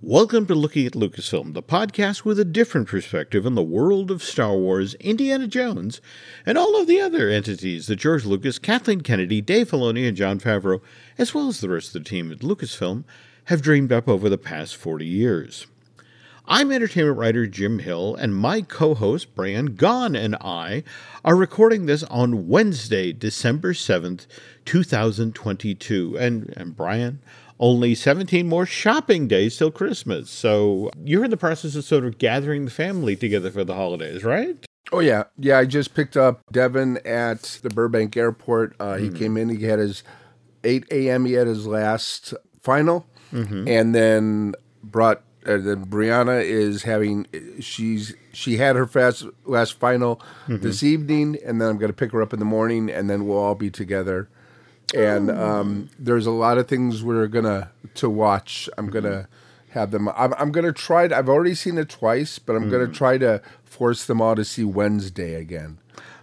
Welcome to Looking at Lucasfilm, the podcast with a different perspective on the world of Star Wars, Indiana Jones, and all of the other entities that George Lucas, Kathleen Kennedy, Dave Filoni, and Jon Favreau, as well as the rest of the team at Lucasfilm, have dreamed up over the past 40 years. I'm entertainment writer Jim Hill, and my co-host Brian Gaughan and I are recording this on Wednesday, December 7th, 2022. And Brian, only 17 more shopping days till Christmas. So you're in the process of sort of gathering the family together for the holidays, right? Oh, yeah. Yeah, I just picked up Devin at the Burbank Airport. He came in, he had his 8 a.m., he had his last final, and then then Brianna is having, she had her last final this evening, and then I'm going to pick her up in the morning, and then we'll all be together. And there's a lot of things we're gonna watch. I'm gonna have them. I'm gonna try. I've already seen it twice, but I'm gonna try to force them all to see Wednesday again.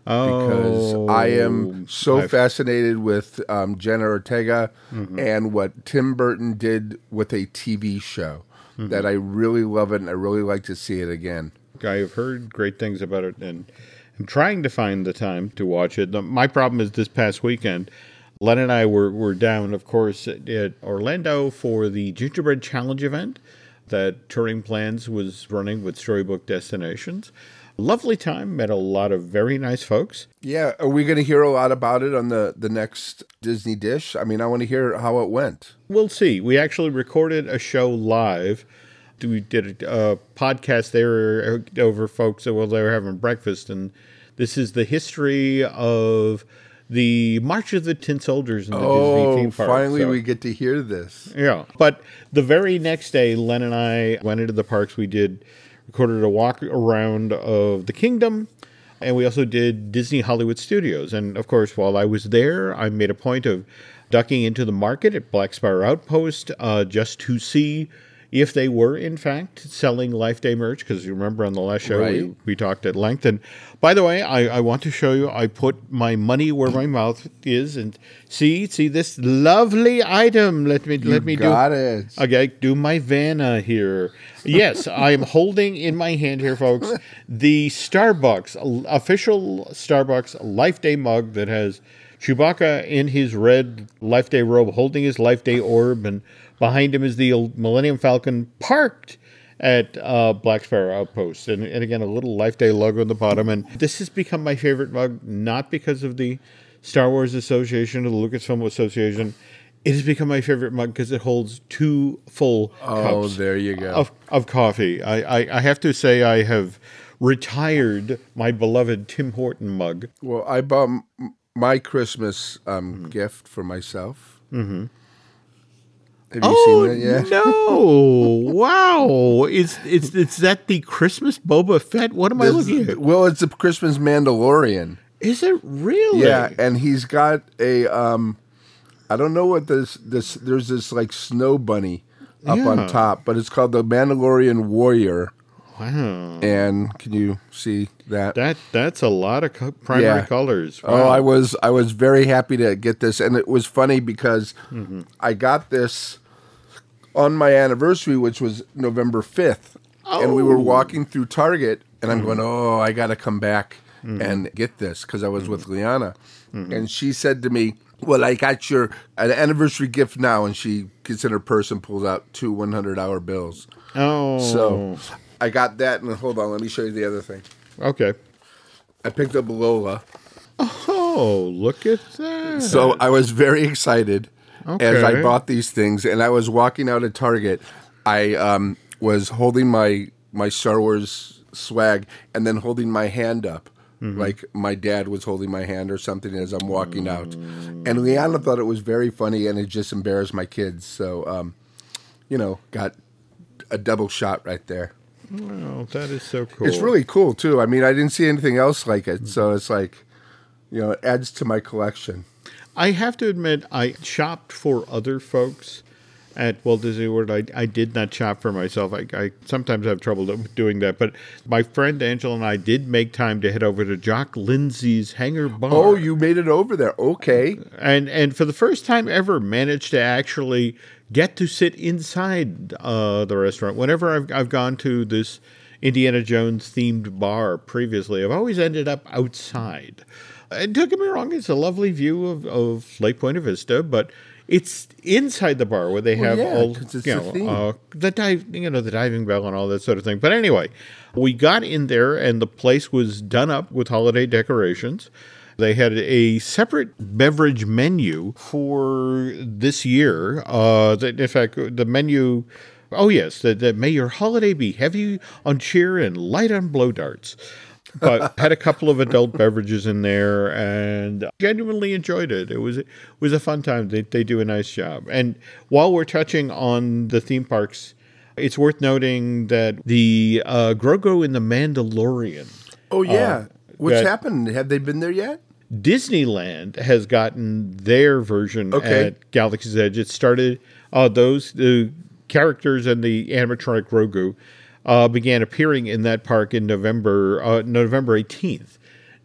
Because I am so fascinated with Jenna Ortega and what Tim Burton did with a TV show that I really love it, and I really like to see it again. I have heard great things about it, and I'm trying to find the time to watch it. My problem is this past weekend, Len and I were down, of course, at Orlando for the Gingerbread Challenge event that Touring Plans was running with Storybook Destinations. Lovely time, met a lot of very nice folks. Yeah, are we going to hear a lot about it on the next Disney Dish? I mean, I want to hear how it went. We'll see. We actually recorded a show live. We did a podcast there over folks while they were having breakfast, and this is the history of the March of the Tin Soldiers in the Disney theme park. Finally we get to hear this. Yeah. But the very next day, Len and I went into the parks. We recorded a walk around of the kingdom, and we also did Disney Hollywood Studios. And, of course, while I was there, I made a point of ducking into the market at Black Spire Outpost just to see if they were, in fact, selling Life Day merch, because you remember on the last show we talked at length. And by the way, I want to show you, I put my money where my mouth is, and see this lovely item. Let me got it. Okay, do my Vanna here. Yes, I am holding in my hand here, folks, the Starbucks, official Starbucks Life Day mug that has Chewbacca in his red Life Day robe holding his Life Day orb, and behind him is the Millennium Falcon parked at Black Spire Outpost. And again, a little Life Day logo on the bottom. And this has become my favorite mug, not because of the Star Wars Association or the Lucasfilm Association. It has become my favorite mug because it holds 2 full cups there you go. of coffee. I have to say I have retired my beloved Tim Horton mug. Well, I bought my Christmas gift for myself. Have you seen that yet? No! Wow! Is that the Christmas Boba Fett? What am I looking at? Well, it's a Christmas Mandalorian. Is it really? Yeah, and he's got a I don't know what this. There's this like snow bunny up on top, but it's called the Mandalorian Warrior. Wow! And can you see that? That's a lot of primary colors. Wow. Oh, I was very happy to get this, and it was funny because I got this on my anniversary, which was November 5th, and we were walking through Target, and I'm going, I got to come back and get this because I was with Liana, and she said to me, well, I got an anniversary gift now, and she gets in her purse and pulls out 2 $100 bills. Oh. So I got that, and hold on, let me show you the other thing. Okay. I picked up Lola. Oh, look at that. So I was very excited as I bought these things, and I was walking out of Target. I was holding my Star Wars swag and then holding my hand up, like my dad was holding my hand or something as I'm walking out. And Liana thought it was very funny, and it just embarrassed my kids. So, got a double shot right there. Wow, that is so cool. It's really cool, too. I mean, I didn't see anything else like it, so it's like, it adds to my collection. I have to admit, I shopped for other folks at Walt Disney World. I did not shop for myself. I sometimes have trouble doing that. But my friend Angela and I did make time to head over to Jock Lindsay's Hangar Bar. Oh, you made it over there. Okay. And for the first time ever, managed to actually get to sit inside the restaurant. Whenever I've gone to this Indiana Jones themed bar previously, I've always ended up outside. And don't get me wrong, it's a lovely view of Lake Buena Vista, but it's inside the bar where they have all the diving bell and all that sort of thing. But anyway, we got in there and the place was done up with holiday decorations. They had a separate beverage menu for this year. In fact, the menu, oh yes, that may your holiday be heavy on cheer and light on blow darts. But had a couple of adult beverages in there and genuinely enjoyed it. It was a fun time. They do a nice job. And while we're touching on the theme parks, it's worth noting that the Grogu in the Mandalorian. Oh, yeah. What's happened? Have they been there yet? Disneyland has gotten their version at Galaxy's Edge. It started, the characters and the animatronic Grogu began appearing in that park in November 18th,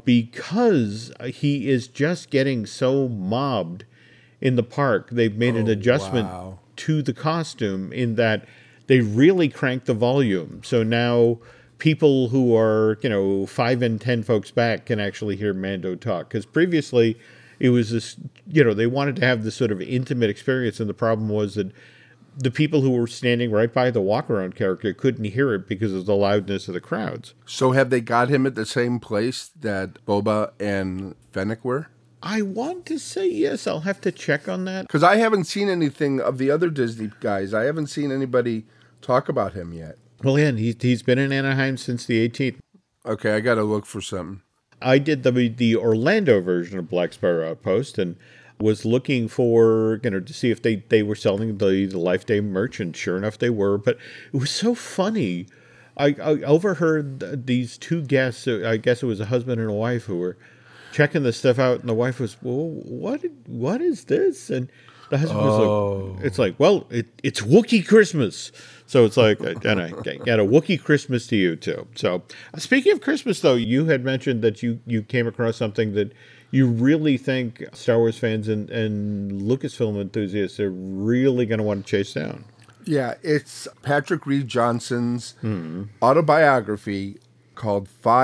because he is just getting so mobbed in the park. They've made an adjustment to the costume in that they really cranked the volume. So now people who are, 5 and 10 folks back can actually hear Mando talk. Because previously it was this, they wanted to have this sort of intimate experience. And the problem was that the people who were standing right by the walk-around character couldn't hear it because of the loudness of the crowds. So have they got him at the same place that Boba and Fennec were? I want to say yes. I'll have to check on that. Because I haven't seen anything of the other Disney guys. I haven't seen anybody talk about him yet. Well, yeah, he's been in Anaheim since the 18th. Okay, I got to look for something. I did the Orlando version of Black Sparrow Outpost and was looking for, to see if they were selling the Life Day merch, and sure enough they were. But it was so funny. I overheard these two guests, I guess it was a husband and a wife, who were checking the stuff out, and the wife was, well, what is this? And the husband was like, it's like, well, it's Wookiee Christmas. So it's like, and I got a Wookiee Christmas to you too. So speaking of Christmas, though, you had mentioned that you came across something that you really think Star Wars fans and Lucasfilm enthusiasts are really going to want to chase down. Yeah, it's Patrick Reed Johnson's autobiography called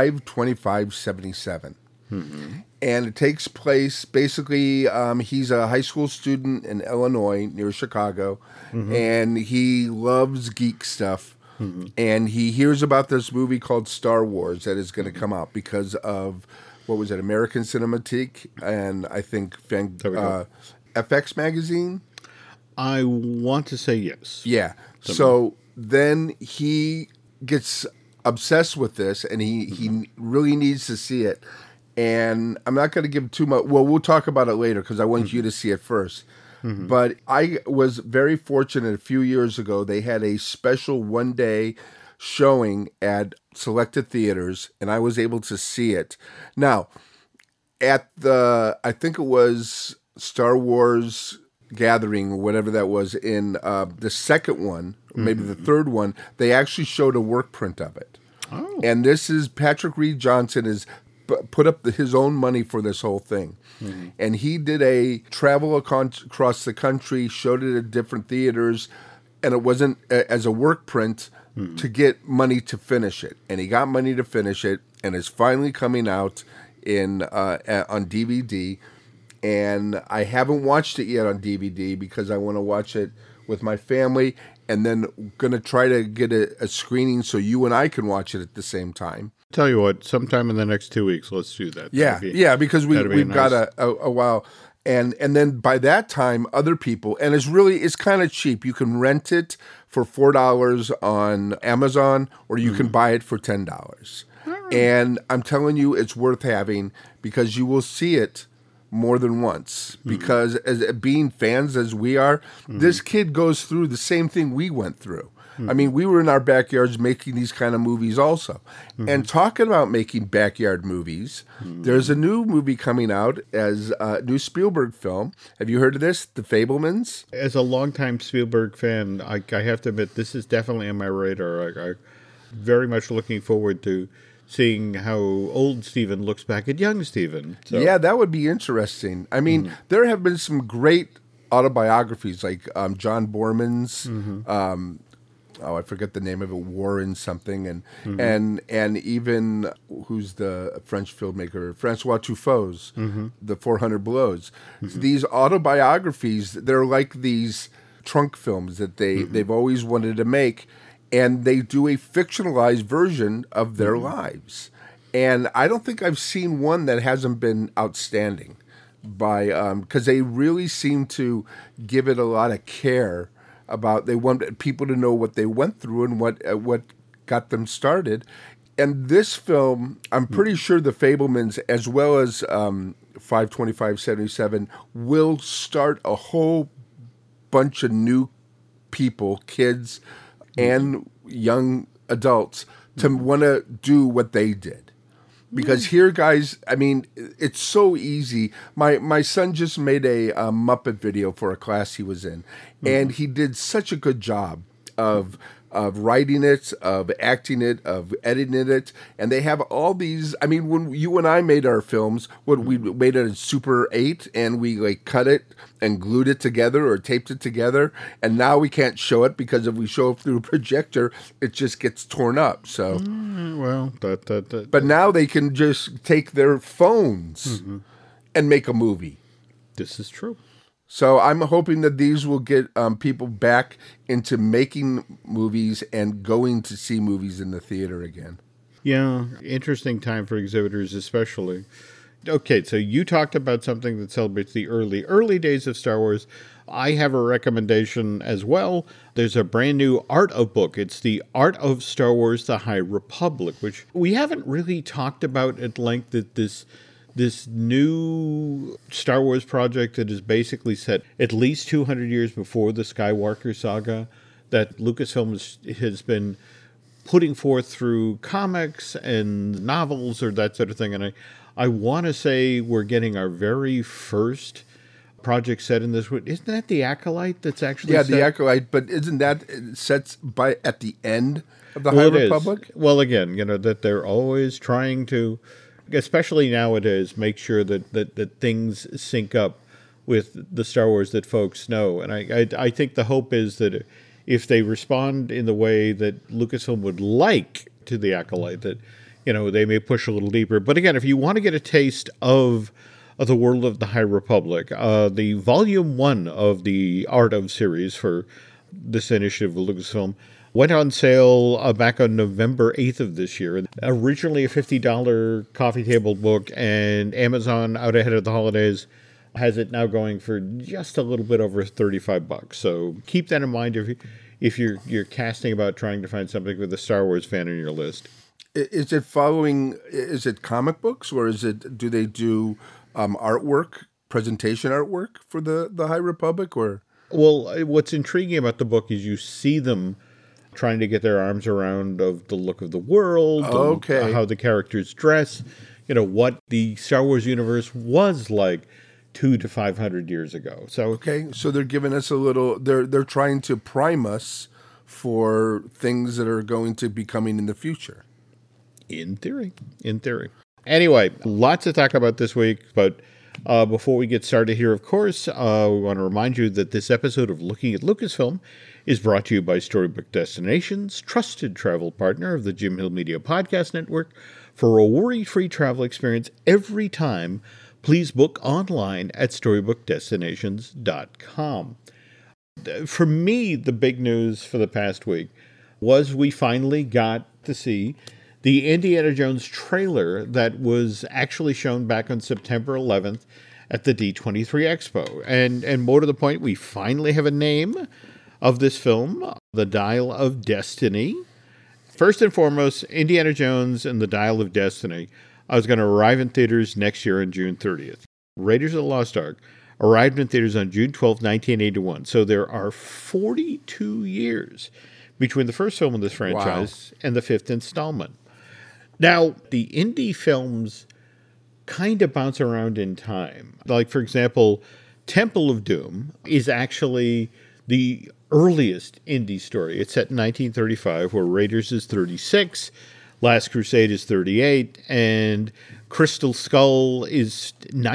5/25/77. And it takes place, basically, he's a high school student in Illinois near Chicago, and he loves geek stuff. And he hears about this movie called Star Wars that is going to come out because of, what was it, American Cinematique, and I think FX Magazine? I want to say yes. Yeah. So then he gets obsessed with this, and he really needs to see it. And I'm not going to give too much. Well, we'll talk about it later because I want you to see it first. But I was very fortunate a few years ago. They had a special one-day showing at selected theaters, and I was able to see it. Now, at I think it was Star Wars Gathering or whatever that was, in the second one, maybe the third one, they actually showed a work print of it. Oh. And this is Patrick Reed Johnson is put up his own money for this whole thing. And he did a travel across the country, showed it at different theaters, and it wasn't as a work print to get money to finish it. And he got money to finish it, and it's finally coming out on DVD. And I haven't watched it yet on DVD because I want to watch it with my family, and then going to try to get a screening so you and I can watch it at the same time. Tell you what, sometime in the next 2 weeks, let's do that. Yeah, because we've got a while. And then by that time, other people, and it's kind of cheap. You can rent it for $4 on Amazon, or you can buy it for $10. And I'm telling you, it's worth having because you will see it more than once. Because as being fans as we are, this kid goes through the same thing we went through. I mean, we were in our backyards making these kind of movies also. And talking about making backyard movies, there's a new movie coming out as a new Spielberg film. Have you heard of this? The Fabelmans? As a longtime Spielberg fan, I have to admit, this is definitely on my radar. I'm very much looking forward to seeing how old Steven looks back at young Steven. So. Yeah, that would be interesting. I mean, there have been some great autobiographies, like John Borman's. I forget the name of it, Warren something, and even who's the French filmmaker, Francois Truffaut's The 400 Blows. These autobiographies, they're like these trunk films that they've always wanted to make, and they do a fictionalized version of their lives. And I don't think I've seen one that hasn't been outstanding, because they really seem to give it a lot of care about. They want people to know what they went through and what got them started. And this film, I'm pretty sure The Fabelmans, as well as 52577, will start a whole bunch of new people, kids and young adults, to want to do what they did. Because here, guys, I mean, it's so easy. My son just made a Muppet video for a class he was in, and he did such a good job of writing it, of acting it, of editing it. And they have all these. I mean, when you and I made our films, we made it in Super 8, and we like cut it and glued it together or taped it together. And now we can't show it because if we show it through a projector, it just gets torn up. So, but now they can just take their phones and make a movie. This is true. So I'm hoping that these will get people back into making movies and going to see movies in the theater again. Yeah, interesting time for exhibitors especially. Okay, so you talked about something that celebrates the early days of Star Wars. I have a recommendation as well. There's a brand new art of book. It's The Art of Star Wars, The High Republic, which we haven't really talked about at length, that this new Star Wars project that is basically set at least 200 years before the Skywalker saga, that Lucasfilm has been putting forth through comics and novels or that sort of thing. And I want to say we're getting our very first project set in this. Isn't that the Acolyte that's actually set? The Acolyte, but isn't that set at the end of the High Republic? Well, again, that they're always trying to, especially nowadays, make sure that things sync up with the Star Wars that folks know. And I think the hope is that if they respond in the way that Lucasfilm would like to the Acolyte, that they may push a little deeper. But again, if you want to get a taste of the world of the High Republic, the Volume 1 of the Art of series for this initiative of Lucasfilm went on sale back on November 8th of this year. Originally a $50 coffee table book, and Amazon, out ahead of the holidays, has it now going for just a little bit over $35. So keep that in mind if you're casting about trying to find something with a Star Wars fan on your list. Is it comic books, or do they do artwork, presentation artwork for the High Republic? Or well, what's intriguing about the book is you see them trying to get their arms around of the look of the world, how the characters dress, what the Star Wars universe was like 200 to 500 years ago. So they're giving us a little. They're trying to prime us for things that are going to be coming in the future. In theory. Anyway, lots to talk about this week, but before we get started here, of course, we want to remind you that this episode of Looking at Lucasfilm is brought to you by Storybook Destinations, trusted travel partner of the Jim Hill Media Podcast Network. For a worry-free travel experience every time, please book online at StorybookDestinations.com. For me, the big news for the past week was we finally got to see the Indiana Jones trailer that was actually shown back on September 11th at the D23 Expo. And more to the point, we finally have a name of this film, The Dial of Destiny. First and foremost, Indiana Jones and The Dial of Destiny is going to arrive in theaters next year on June 30th. Raiders of the Lost Ark arrived in theaters on June 12th, 1981. So there are 42 years between the first film in this franchise and the fifth installment. Now, the Indy films kind of bounce around in time. Like, for example, Temple of Doom is actually the earliest Indy story. It's set in 1935, where Raiders is 36, Last Crusade is 38, and Crystal Skull is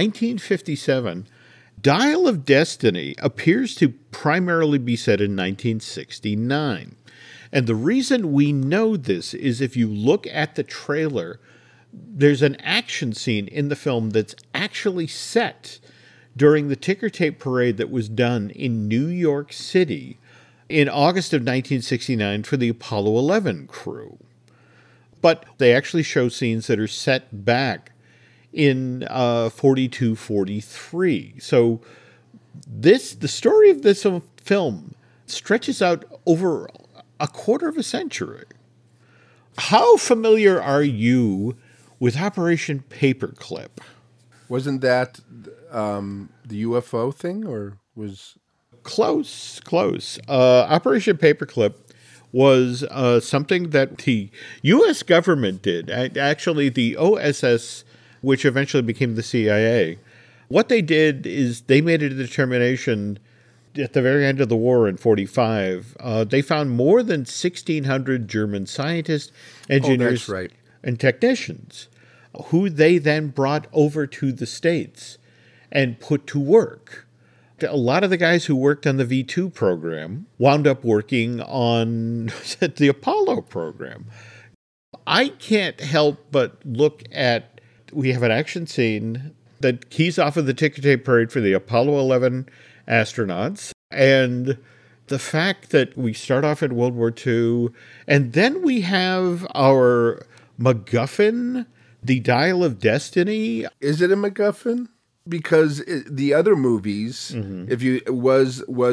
1957. Dial of Destiny appears to primarily be set in 1969. And the reason we know this is if you look at the trailer, there's an action scene in the film that's actually set during the ticker tape parade that was done in New York City in August of 1969 for the Apollo 11 crew. But they actually show scenes that are set back in 42, 43. So the story of this film stretches out over a quarter of a century. How familiar are you with Operation Paperclip? Wasn't that the UFO thing, or was... Close. Operation Paperclip was something that the U.S. government did. Actually, the OSS, which eventually became the CIA, what they did is they made a determination at the very end of the war in 1945. They found more than 1,600 German scientists, engineers, and technicians, who they then brought over to the States and put to work. A lot of the guys who worked on the V2 program wound up working on the Apollo program. I can't help but look at, we have an action scene that keys off of the ticker tape parade for the Apollo 11 astronauts, and the fact that we start off in World War II, and then we have our MacGuffin, the Dial of Destiny. Is it a MacGuffin? Because the other movies, if you was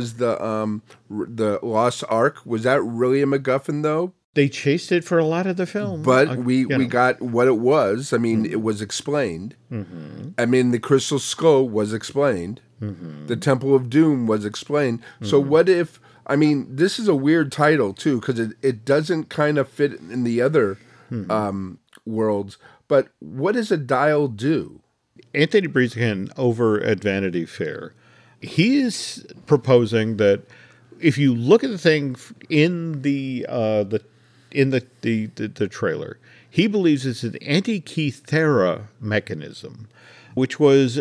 the Lost Ark, was that really a MacGuffin though? They chased it for a lot of the film, but we got what it was. I mean, it was explained. I mean, the Crystal Skull was explained. The Temple of Doom was explained. So what if? I mean, this is a weird title too, because it doesn't kind of fit in the other worlds. But what does a dial do? Anthony Breznican over at Vanity Fair, he is proposing that if you look at the thing in the trailer, he believes it's an Antikythera mechanism, which was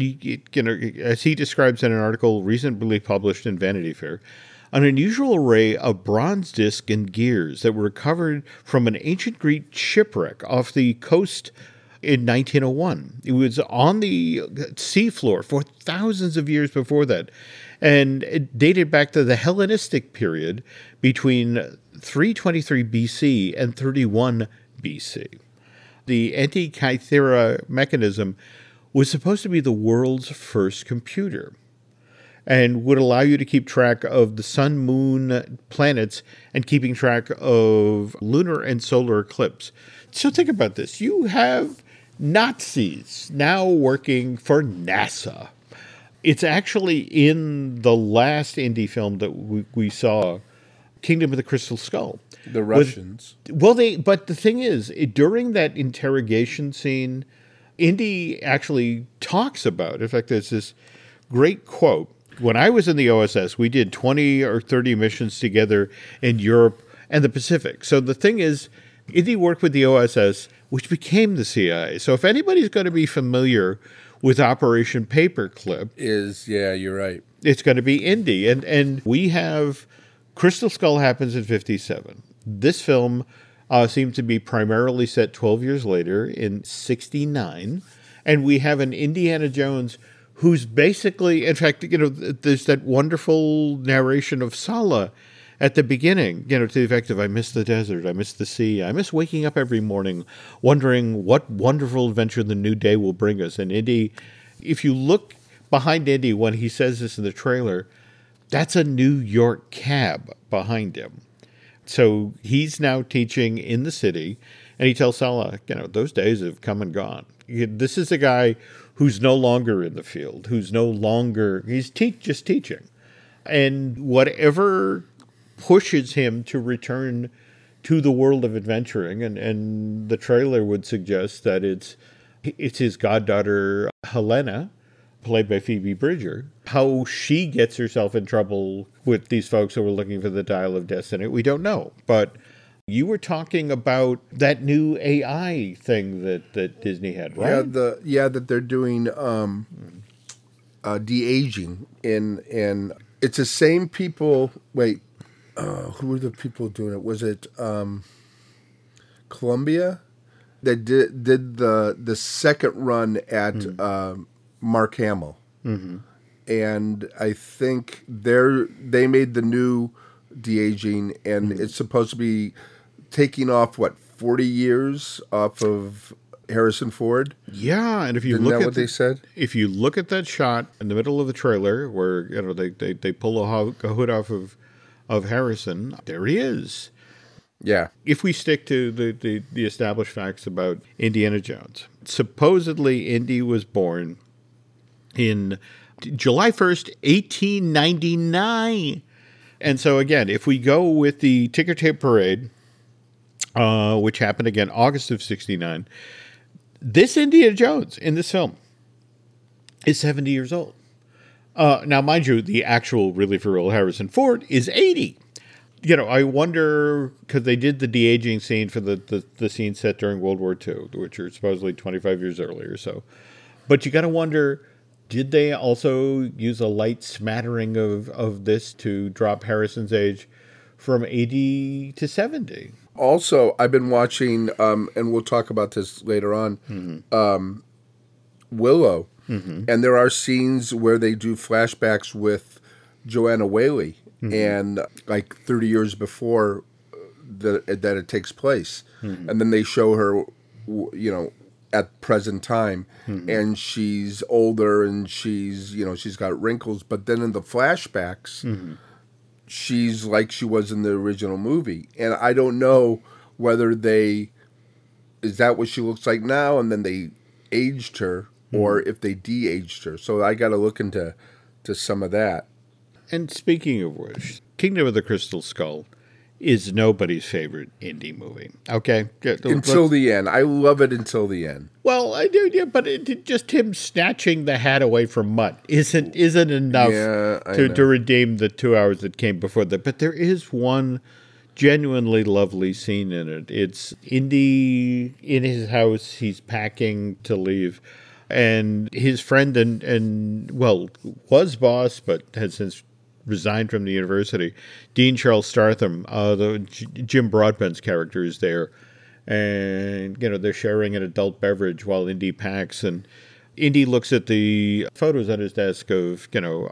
as he describes in an article recently published in Vanity Fair, an unusual array of bronze discs and gears that were recovered from an ancient Greek shipwreck off the coast in 1901. It was on the seafloor for thousands of years before that, and it dated back to the Hellenistic period between 323 BC and 31 BC. The Antikythera mechanism was supposed to be the world's first computer and would allow you to keep track of the sun, moon, planets, and keeping track of lunar and solar eclipse. So think about this. You have Nazis now working for NASA. It's actually in the last Indy film that we saw, Kingdom of the Crystal Skull. The Russians. But the thing is, during that interrogation scene, Indy actually talks about, in fact, there's this great quote. When I was in the OSS, we did 20 or 30 missions together in Europe and the Pacific. So the thing is, Indy worked with the OSS, which became the CIA. So if anybody's going to be familiar with Operation Paperclip, you're right. It's going to be Indy. And we have Crystal Skull happens in 1957. This film seems to be primarily set 12 years later in 1969. And we have an Indiana Jones who's basically, in fact, there's that wonderful narration of Sallah at the beginning, to the effect of, I miss the desert, I miss the sea, I miss waking up every morning, wondering what wonderful adventure the new day will bring us. And Indy, if you look behind Indy when he says this in the trailer, that's a New York cab behind him. So he's now teaching in the city, and he tells Sallah, those days have come and gone. This is a guy who's no longer in the field, he's just teaching. And whatever pushes him to return to the world of adventuring, and the trailer would suggest that it's his goddaughter Helena, played by Phoebe Bridger, how she gets herself in trouble with these folks who are looking for the Dial of Destiny. We don't know, but you were talking about that new AI thing that Disney had, right? That they're doing de-aging, and it's the same people. Wait, who were the people doing it? Was it Columbia that did the second run at Mark Hamill? Mm-hmm. And I think they made the new de-aging, and it's supposed to be taking off 40 years off of Harrison Ford. Yeah, and if you Isn't look that at what they said? If you look at that shot in the middle of the trailer where they pull a hood off of Harrison, there he is. Yeah. If we stick to the established facts about Indiana Jones, supposedly Indy was born in July 1st, 1899. And so again, if we go with the ticker tape parade, which happened again August of 69, this Indiana Jones in this film is 70 years old. Now, mind you, the actual, really for real Harrison Ford is 80. I wonder, because they did the de-aging scene for the scene set during World War II, which are supposedly 25 years earlier. So, but you got to wonder, did they also use a light smattering of this to drop Harrison's age from 80 to 70? Also, I've been watching, and we'll talk about this later on, Willow. Mm-hmm. And there are scenes where they do flashbacks with Joanna Whaley, and like 30 years before that it takes place. Mm-hmm. And then they show her, at present time, and she's older and she's got wrinkles. But then in the flashbacks, she's like she was in the original movie. And I don't know whether is that what she looks like now and then they aged her, or if they de-aged her. So I got to look into some of that. And speaking of which, Kingdom of the Crystal Skull is nobody's favorite indie movie. Okay? Until the end. I love it until the end. Well, I do, yeah, but just him snatching the hat away from Mutt isn't enough to redeem the 2 hours that came before that. But there is one genuinely lovely scene in it. It's Indy in his house. He's packing to leave. And his friend and was boss, but has since resigned from the university, Dean Charles Startham, Jim Broadbent's character, is there. And, they're sharing an adult beverage while Indy packs. And Indy looks at the photos on his desk of,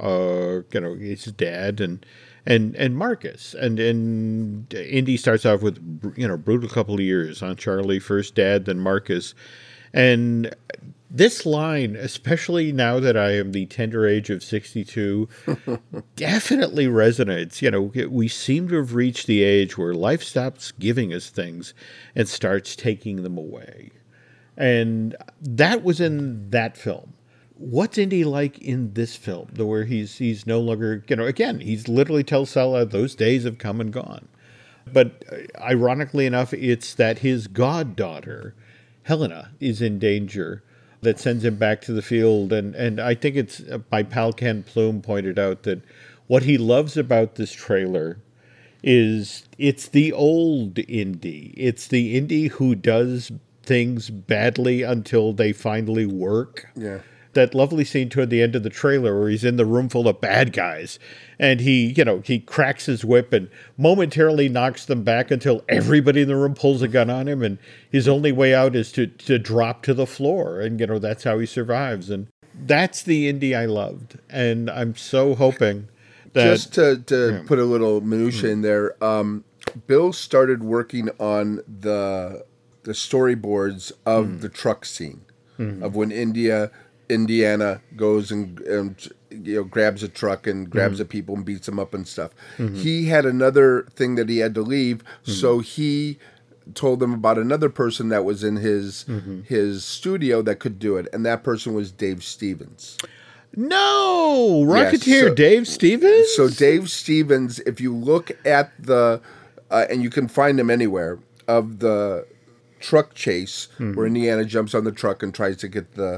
his dad and Marcus. And Indy starts off with, brutal couple of years on Charlie, first dad, then Marcus. And this line, especially now that I am the tender age of 62, definitely resonates. We seem to have reached the age where life stops giving us things and starts taking them away. And that was in that film. What's Indy like in this film, where he's no longer, again, he's literally tells Sala those days have come and gone. But ironically enough, it's that his goddaughter, Helena, is in danger that sends him back to the field. And I think it's my pal Ken Plume pointed out that what he loves about this trailer is it's the old Indy. It's the Indy who does things badly until they finally work. Yeah. That lovely scene toward the end of the trailer where he's in the room full of bad guys and he cracks his whip and momentarily knocks them back until everybody in the room pulls a gun on him, and his only way out is to drop to the floor, and that's how he survives. And that's the Indy I loved, and I'm so hoping that just to put a little minutia in there, Bill started working on the storyboards of the truck scene of when Indiana goes and grabs a truck and grabs the people and beats them up and stuff. He had another thing that he had to leave, so he told them about another person that was in his studio that could do it, and that person was Dave Stevens. No, Rocketeer Yes, so- Dave Stevens. So Dave Stevens, if you look at the, and you can find him anywhere, of the truck chase where Indiana jumps on the truck and tries to get the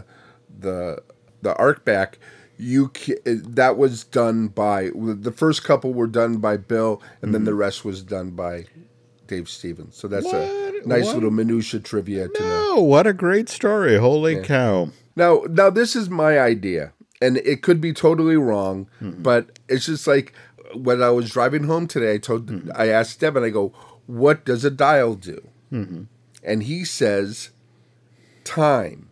Ark back, that was done by, the first couple were done by Bill, and then the rest was done by Dave Stevens. So that's a nice little minutia trivia to know. Oh, what a great story! Holy cow! Now this is my idea, and it could be totally wrong, but it's just like when I was driving home today, I asked Devin, I go, what does a dial do? And he says, time.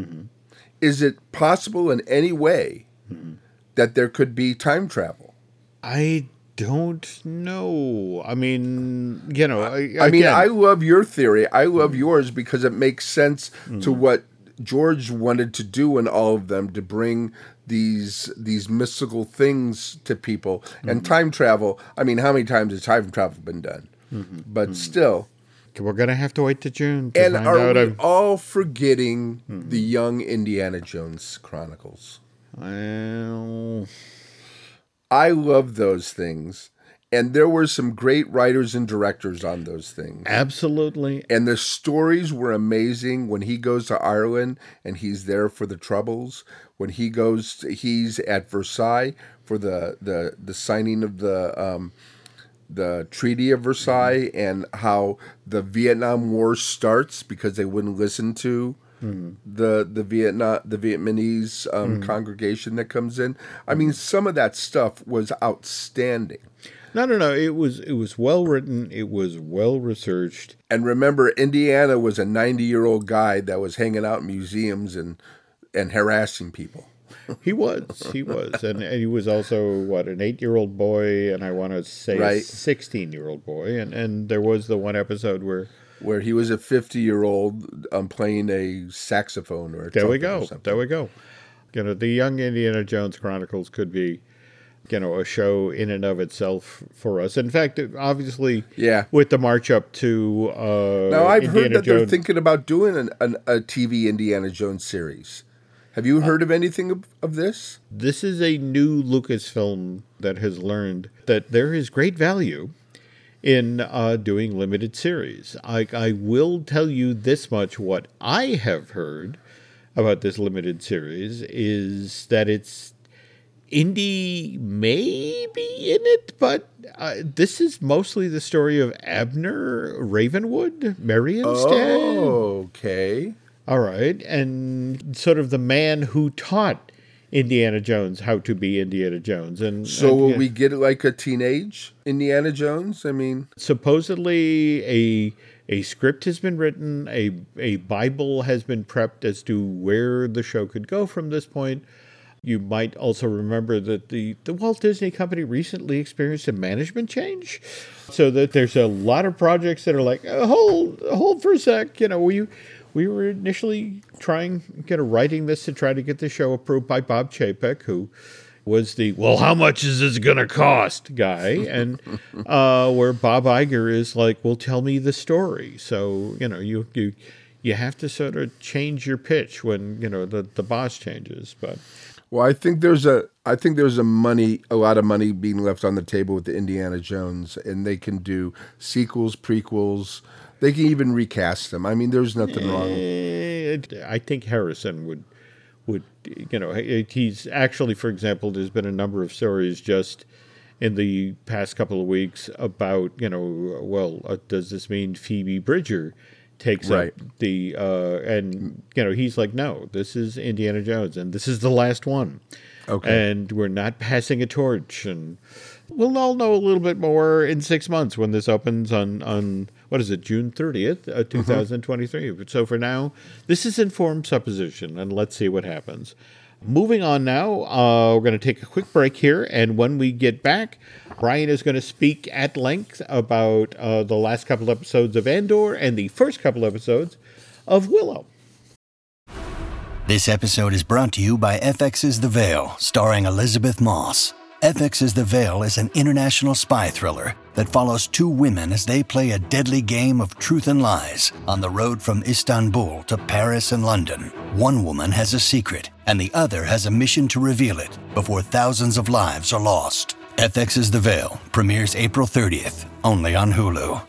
Is it possible in any way that there could be time travel? I don't know. I mean, I love your theory. I love yours because it makes sense to what George wanted to do in all of them, to bring these mystical things to people. And time travel, I mean, how many times has time travel been done? But still. We're going to have to wait to June to And find are out. we all forgetting the Young Indiana Jones Chronicles? Well, I love those things. And there were some great writers and directors on those things. absolutely. And the stories were amazing when he goes to Ireland and he's there for the Troubles. When he's at Versailles for the signing of the Treaty of Versailles, and how the Vietnam War starts because they wouldn't listen to the Vietnamese congregation that comes in. I mean, some of that stuff was outstanding. No. It was well written. It was well researched. And remember, Indiana was a 90-year-old guy that was hanging out in museums and harassing people. He was, and he was also an 8-year-old boy, and I want to say a 16-year-old boy, and there was the one episode where he was a 50-year-old playing a saxophone or a there we trumpet or go, something. there we go. The Young Indiana Jones Chronicles could be, a show in and of itself for us. In fact, obviously, with the march up to now I've Indiana heard that Jones, they're thinking about doing a TV Indiana Jones series. Have you heard of anything of this? This is a new Lucasfilm that has learned that there is great value in doing limited series. I will tell you this much. What I have heard about this limited series is that Indy may be in it, but this is mostly the story of Abner Ravenwood, Marion's dad. Oh, okay. All right, and sort of the man who taught Indiana Jones how to be Indiana Jones. So will we get like a teenage Indiana Jones? I mean, supposedly a script has been written, a Bible has been prepped as to where the show could go from this point. You might also remember that the Walt Disney Company recently experienced a management change, so that there's a lot of projects that are like, hold for a sec, We were initially writing this to try to get the show approved by Bob Chapek, who was the, how much is this going to cost guy? And where Bob Iger is like, well, tell me the story. So, you have to sort of change your pitch when, the boss changes. But well, I think there's a lot of money being left on the table with the Indiana Jones, and they can do sequels, prequels. They can even recast them. I mean, there's nothing wrong. I think Harrison would he's actually, for example, there's been a number of stories just in the past couple of weeks about, does this mean Phoebe Bridger takes up the, he's like, no, this is Indiana Jones, and this is the last one. Okay. And we're not passing a torch, and we'll all know a little bit more in 6 months when this opens on what is it, June 30th, 2023. So for now, this is informed supposition, and let's see what happens. Moving on now, we're going to take a quick break here, and when we get back, Brian is going to speak at length about the last couple episodes of Andor and the first couple episodes of Willow. This episode is brought to you by FX's The Veil, starring Elizabeth Moss. FX is the Veil is an international spy thriller that follows two women as they play a deadly game of truth and lies on the road from Istanbul to Paris and London. One woman has a secret, and the other has a mission to reveal it before thousands of lives are lost. FX's The Veil premieres April 30th, only on Hulu.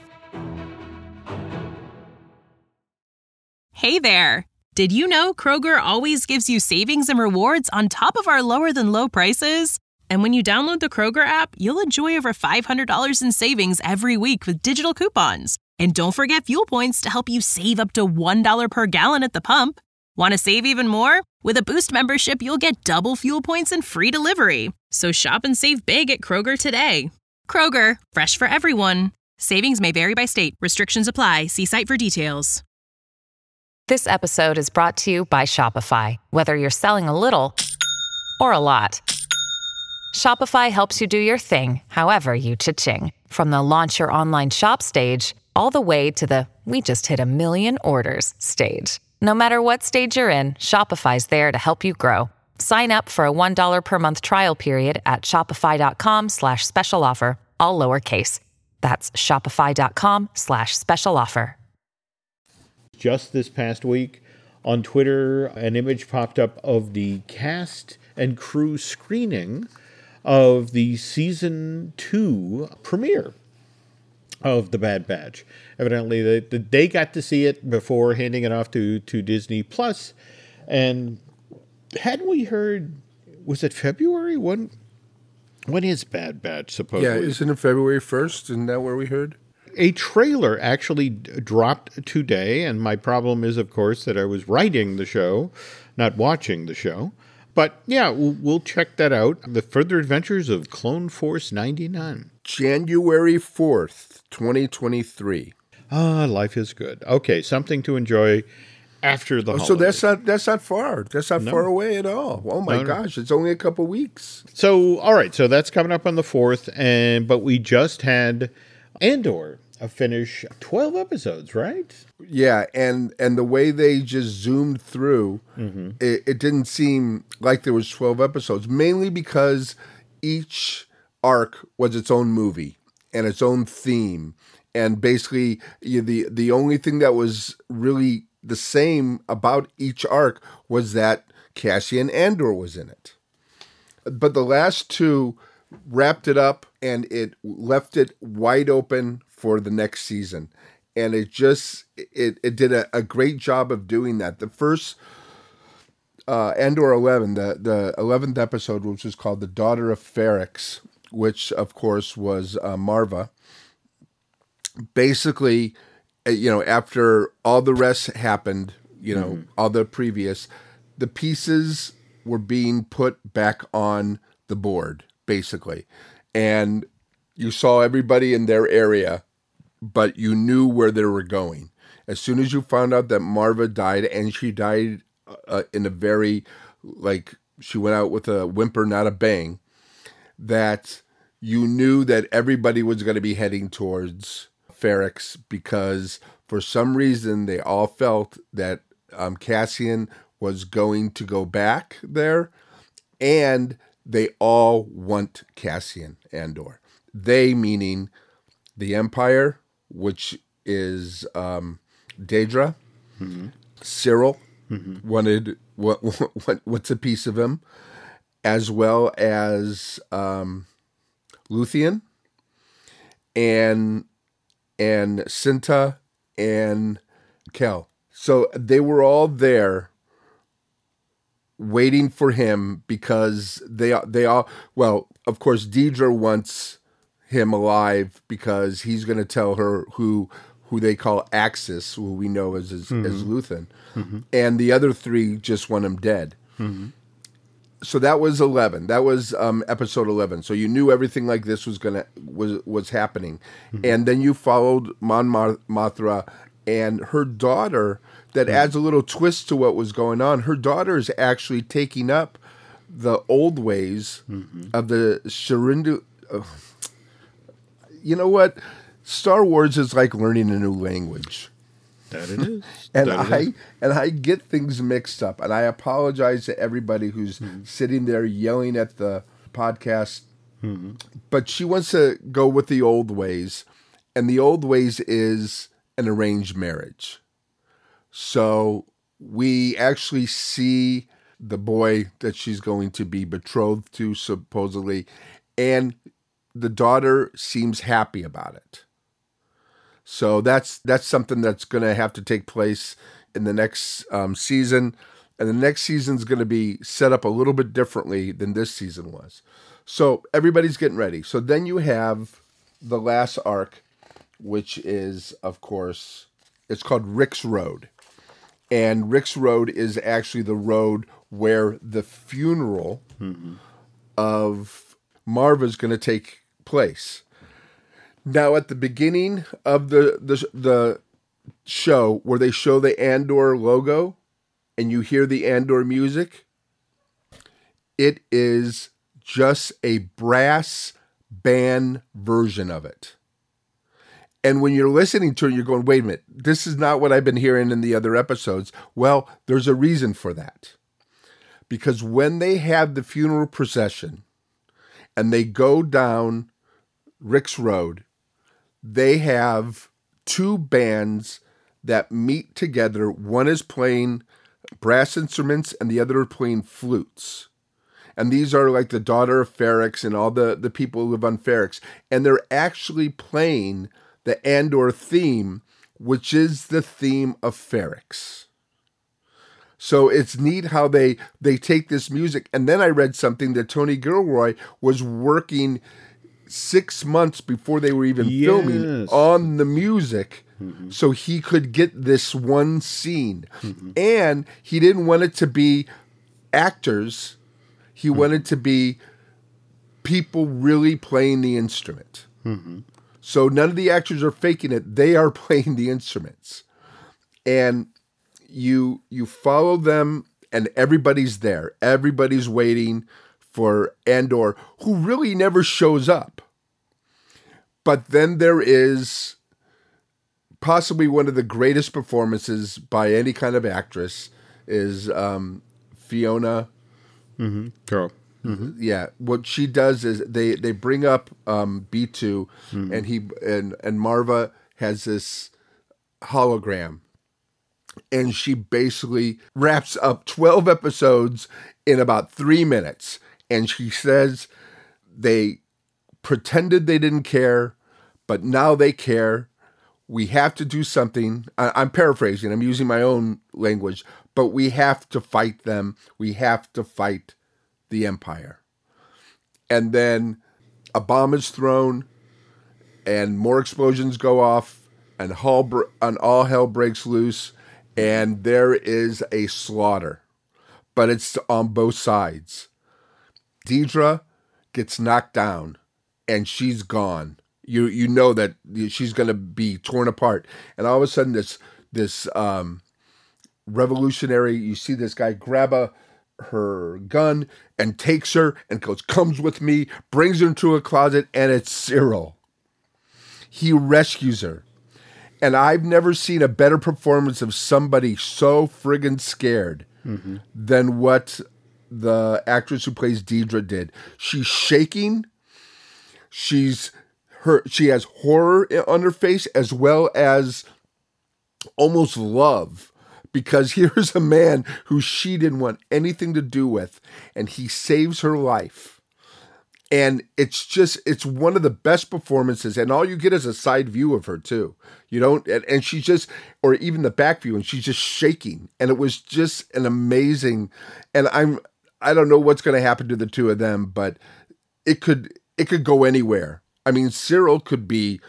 Hey there! Did you know Kroger always gives you savings and rewards on top of our lower-than-low prices? And when you download the Kroger app, you'll enjoy over $500 in savings every week with digital coupons. And don't forget fuel points to help you save up to $1 per gallon at the pump. Want to save even more? With a Boost membership, you'll get double fuel points and free delivery. So shop and save big at Kroger today. Kroger, fresh for everyone. Savings may vary by state. Restrictions apply. See site for details. This episode is brought to you by Shopify. Whether you're selling a little or a lot, Shopify helps you do your thing, however you cha-ching. From the launch your online shop stage, all the way to the we just hit 1 million orders stage. No matter what stage you're in, Shopify's there to help you grow. Sign up for a $1 per month trial period at shopify.com/special offer, all lowercase. That's shopify.com/special offer. Just this past week on Twitter, an image popped up of the cast and crew screening of the season 2 premiere of The Bad Batch. Evidently, they got to see it before handing it off to Disney Plus. And hadn't we heard, was it February? When is Bad Batch supposedly? Yeah, isn't it February 1st? Isn't that where we heard? A trailer actually dropped today, and my problem is, of course, that I was writing the show, not watching the show. But yeah, we'll check that out. The Further Adventures of Clone Force 99. January 4th, 2023. Life is good. Okay, something to enjoy after the holidays. So that's not far. That's not far away at all. Oh my gosh, it's only a couple weeks. So all right, so that's coming up on the 4th, but we just had Andor finish 12 episodes, right? Yeah, and the way they just zoomed through, it didn't seem like there was 12 episodes, mainly because each arc was its own movie and its own theme. And basically, the only thing that was really the same about each arc was that Cassian Andor was in it. But the last two wrapped it up, and it left it wide open for the next season. And it did a great job of doing that. The first Andor 11, the 11th episode, which was called The Daughter of Ferrix, which of course was Marva. Basically, after all the rest happened, all the previous, the pieces were being put back on the board, basically. And you saw everybody in their area, but you knew where they were going. As soon as you found out that Marva died, and she died in a very, she went out with a whimper, not a bang, that you knew that everybody was going to be heading towards Ferrix, because for some reason they all felt that Cassian was going to go back there, and they all want Cassian Andor. They meaning the Empire, which is Daedra. Cyril wanted what's a piece of him, as well as Luthien and Cinta and Kel. So they were all there waiting for him, because they all, well, of course, Deidre wants him alive because he's going to tell her who they call Axis, who we know as Luthen. And the other three just want him dead. So that was 11. That was episode 11. So you knew everything like this was happening. And then you followed Mon Mothma and her daughter. That adds a little twist to what was going on. Her daughter is actually taking up the old ways of the Shirindu. You know what? Star Wars is like learning a new language. That it is. And I get things mixed up. And I apologize to everybody who's sitting there yelling at the podcast But she wants to go with the old ways, and the old ways is an arranged marriage. So we actually see the boy that she's going to be betrothed to, supposedly, and the daughter seems happy about it. So that's something that's going to have to take place in the next season. And the next season's going to be set up a little bit differently than this season was. So everybody's getting ready. So then you have the last arc, which is, of course, it's called Rick's Road. And Rick's Road is actually the road where the funeral of Marva is going to take place. Now, at the beginning of the show, where they show the Andor logo, and you hear the Andor music, it is just a brass band version of it. And when you're listening to it, you're going, wait a minute, this is not what I've been hearing in the other episodes. Well, there's a reason for that. Because when they have the funeral procession and they go down Rick's Road, they have two bands that meet together. One is playing brass instruments and the other are playing flutes. And these are like the daughter of Ferrix and all the people who live on Ferrix. And they're actually playing the Andor theme, which is the theme of Ferrix. So it's neat how they take this music. And then I read something that Tony Gilroy was working 6 months before they were even filming on the music. So he could get this one scene. And he didn't want it to be actors. He wanted to be people really playing the instrument. So none of the actors are faking it. They are playing the instruments. And you follow them and everybody's there. Everybody's waiting for Andor, who really never shows up. But then there is possibly one of the greatest performances by any kind of actress is Fiona. Carl. Yeah, what she does is they bring up B2, and Marva has this hologram, and she basically wraps up 12 episodes in about 3 minutes, and she says they pretended they didn't care, but now they care. We have to do something. I'm paraphrasing. I'm using my own language, but we have to fight them. We have to fight the Empire. And then a bomb is thrown and more explosions go off and all hell breaks loose and there is a slaughter. But it's on both sides. Dedra gets knocked down and she's gone. You know that she's going to be torn apart. And all of a sudden this revolutionary, you see this guy grab her gun and takes her and goes, comes with me, brings her into a closet, and it's Cyril. He rescues her. And I've never seen a better performance of somebody so friggin' scared than what the actress who plays Dedra did. She's shaking. She has horror on her face as well as almost love. Because here's a man who she didn't want anything to do with, and he saves her life. And it's one of the best performances, and all you get is a side view of her too. You don't, and she's just, or even the back view, and she's just shaking. And it was just an amazing, and I don't know what's going to happen to the two of them, but it could go anywhere. I mean, Cyril could be,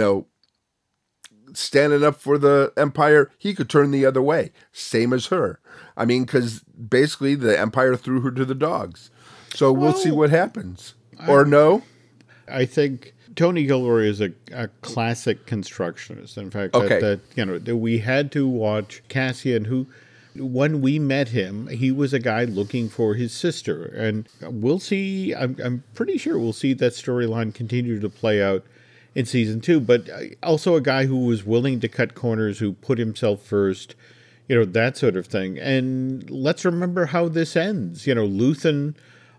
standing up for the Empire. He could turn the other way, same as her. I mean, because basically the Empire threw her to the dogs. So we'll see what happens. Or no? I think Tony Gilroy is a classic constructionist. In fact, that we had to watch Cassian, who, when we met him, he was a guy looking for his sister. And we'll see, I'm pretty sure we'll see that storyline continue to play out in season 2, but also a guy who was willing to cut corners, who put himself first, that sort of thing. And let's remember how this ends. Luthen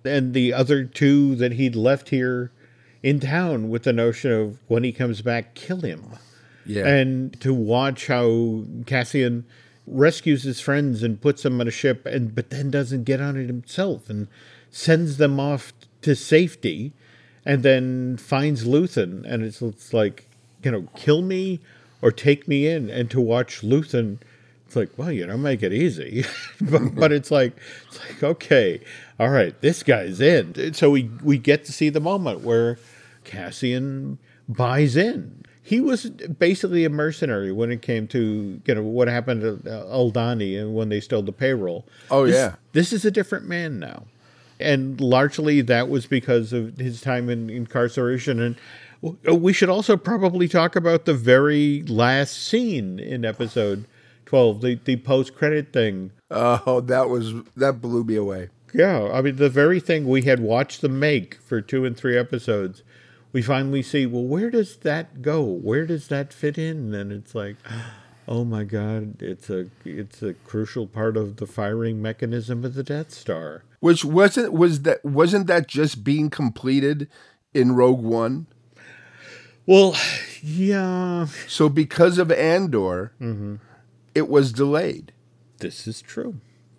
And the other two that he'd left here in town with the notion of when he comes back, kill him. Yeah. And to watch how Cassian rescues his friends and puts them on a ship, but then doesn't get on it himself and sends them off to safety, and then finds Luthen, and it's like, kill me or take me in. And to watch Luthen, it's like, well, make it easy. but it's like, okay, all right, this guy's in. So we get to see the moment where Cassian buys in. He was basically a mercenary when it came to, what happened to Aldhani and when they stole the payroll. Oh, yeah. This is a different man now. And largely that was because of his time in incarceration. And we should also probably talk about the very last scene in episode 12, the post-credit thing. Oh, that blew me away. Yeah, I mean, the very thing we had watched them make for 2 and 3 episodes, we finally see, well, where does that go? Where does that fit in? And it's like, oh my God, it's a crucial part of the firing mechanism of the Death Star. Which wasn't that just being completed in Rogue One? Well, yeah. So because of Andor, it was delayed. This is true.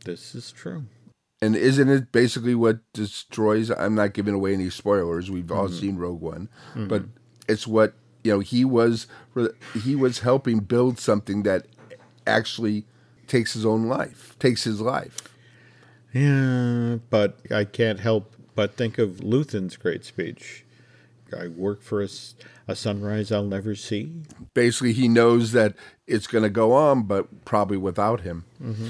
And isn't it basically what destroys? I'm not giving away any spoilers. We've all seen Rogue One, but it's what he was helping build something that actually takes his life. Yeah, but I can't help but think of Luthen's great speech. I work for a sunrise I'll never see. Basically, he knows that it's going to go on, but probably without him.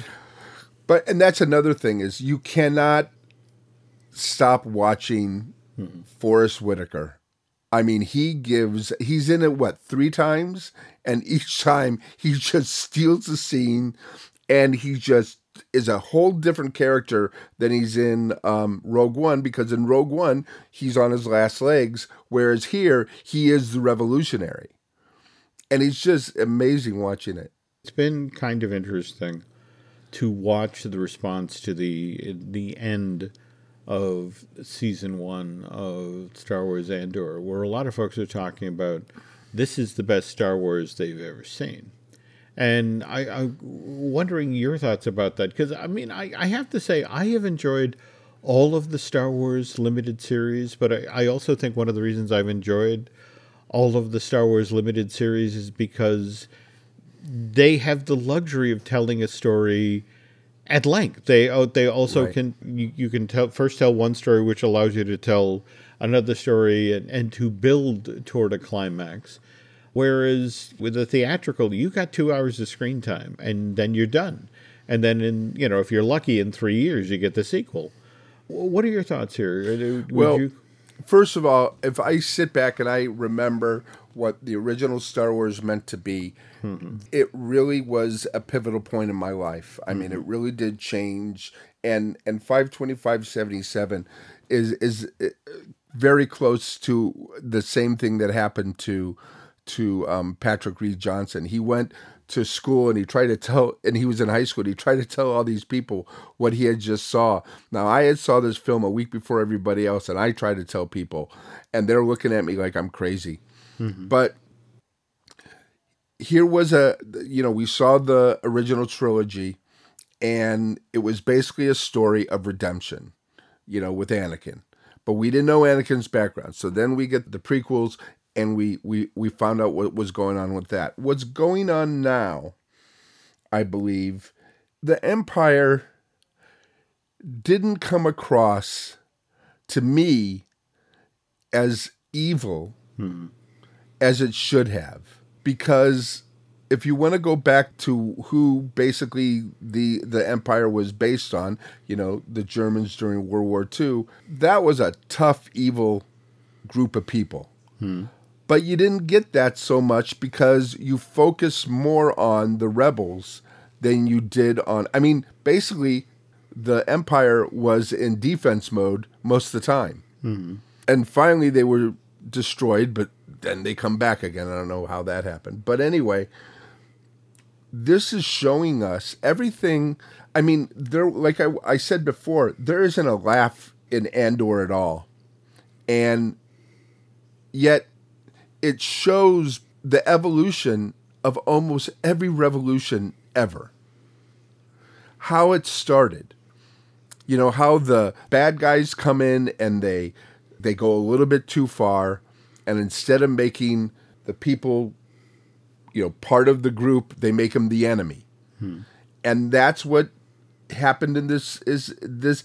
And that's another thing is you cannot stop watching Forrest Whitaker. I mean, he's in it, 3 times? And each time he just steals the scene, and he just is a whole different character than he's in Rogue One, because in Rogue One, he's on his last legs, whereas here, he is the revolutionary. And it's just amazing watching it. It's been kind of interesting to watch the response to the end of season 1 of Star Wars Andor, where a lot of folks are talking about this is the best Star Wars they've ever seen. And I'm wondering your thoughts about that, because, I mean, I have to say, I have enjoyed all of the Star Wars limited series, but I also think one of the reasons I've enjoyed all of the Star Wars limited series is because they have the luxury of telling a story at length. They also can you can tell one story, which allows you to tell another story and to build toward a climax. Whereas with a theatrical, you got 2 hours of screen time and then you're done. And then if you're lucky, in 3 years you get the sequel. What are your thoughts here? First of all, if I sit back and I remember what the original Star Wars meant to be, it really was a pivotal point in my life. I mean, it really did change. And 525/77 is very close to the same thing that happened to Patrick Reed Johnson. He went to school and he was in high school, and he tried to tell all these people what he had just saw. Now, I had saw this film a week before everybody else, and I tried to tell people, and they're looking at me like I'm crazy. But here was we saw the original trilogy, and it was basically a story of redemption, with Anakin. But we didn't know Anakin's background. So then we get the prequels, and we found out what was going on with that. What's going on now, I believe, the Empire didn't come across to me as evil as it should have. Because if you want to go back to who basically the Empire was based on, the Germans during World War II, that was a tough, evil group of people. But you didn't get that so much because you focus more on the rebels than you did on... I mean, basically, the Empire was in defense mode most of the time. And finally, they were destroyed, but then they come back again. I don't know how that happened. But anyway, this is showing us everything. I mean, there, like I said before, there isn't a laugh in Andor at all. And yet it shows the evolution of almost every revolution ever. How it started. You know, how the bad guys come in and they go a little bit too far, and instead of making the people, you know, part of the group, they make them the enemy. And that's what happened in this is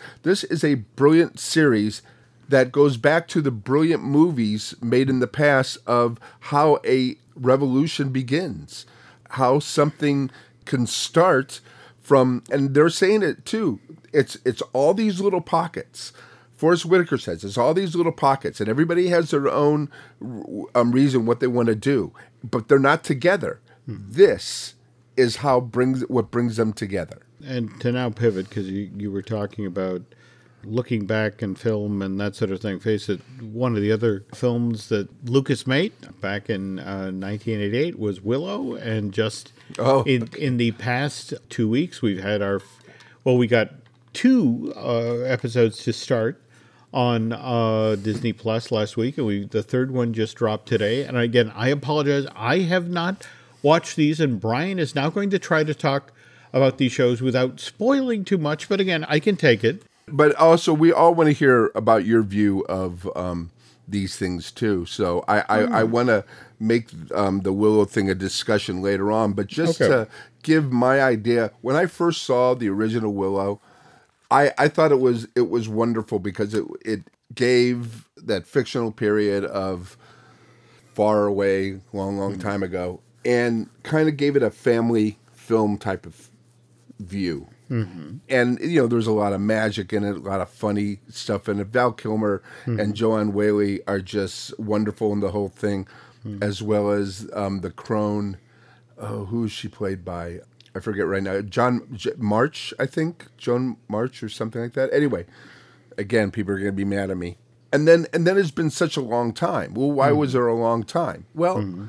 a brilliant series that goes back to the brilliant movies made in the past of how a revolution begins, how something can start from, and they're saying it too, it's all these little pockets. Forrest Whitaker says it's all these little pockets, and everybody has their own reason what they want to do, but they're not together. This is what brings them together. And to now pivot, because you were talking about looking back in film and that sort of thing. Face it, one of the other films that Lucas made back in 1988 was Willow, and just in the past 2 weeks we've had we got 2 episodes to start on Disney Plus last week, and the third one just dropped today. And again, I apologize, I have not watched these, and Brian is now going to try to talk about these shows without spoiling too much, but again, I can take it. But also, we all want to hear about your view of these things too. So I want to make the Willow thing a discussion later on. But just to give my idea, when I first saw the original Willow, I thought it was wonderful because it gave that fictional period of far away, long time ago, and kind of gave it a family film type of view. Mm-hmm. And, you know, there's a lot of magic in it, a lot of funny stuff in it. Val Kilmer and Joanne Whaley are just wonderful in the whole thing, as well as the crone. Who is she played by? I forget right now. John March, I think. Joan March or something like that. Anyway, again, people are going to be mad at me. And then it's been such a long time. Well, why was there a long time? Well,